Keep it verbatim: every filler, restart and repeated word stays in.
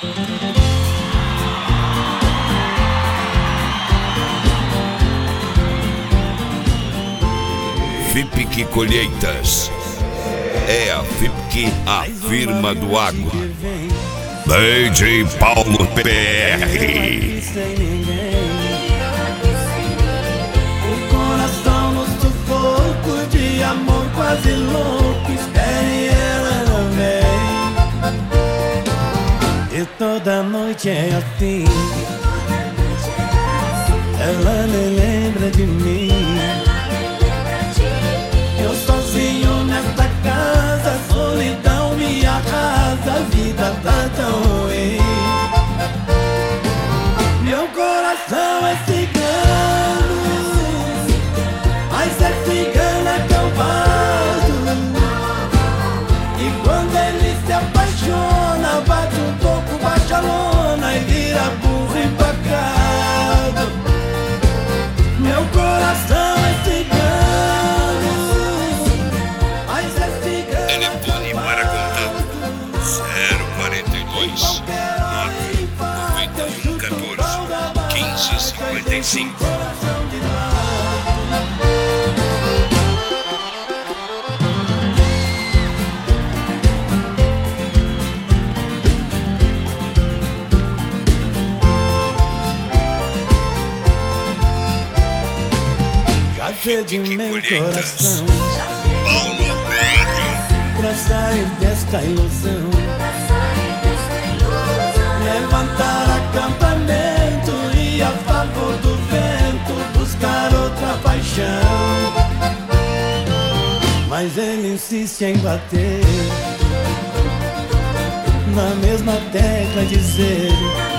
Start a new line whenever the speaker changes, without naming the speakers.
Fipic Colheitas. É a Fipic, a firma do agro. D J Paulo P R.
O coração no sufoco de amor quase louco. Espere, ela não vem. E toda noite é assim. Ela nem lembra de mim. Eu sozinho nesta casa, solidão me arrasa, a vida tá tão ruim. Meu coração é cigano, mas é cigana que eu bato. E quando ele se apaixona, bate um pouco, baixa a lona e vira burro empacado. Meu coração é cigano.
Telefone para contato zero quarenta e dois, nove noventa e um, quatorze, quinze, cinquenta e cinco.
Café de meu coração pra sair desta ilusão, levantar acampamento e a favor do vento buscar outra paixão. Mas ele insiste em bater na mesma tecla, dizer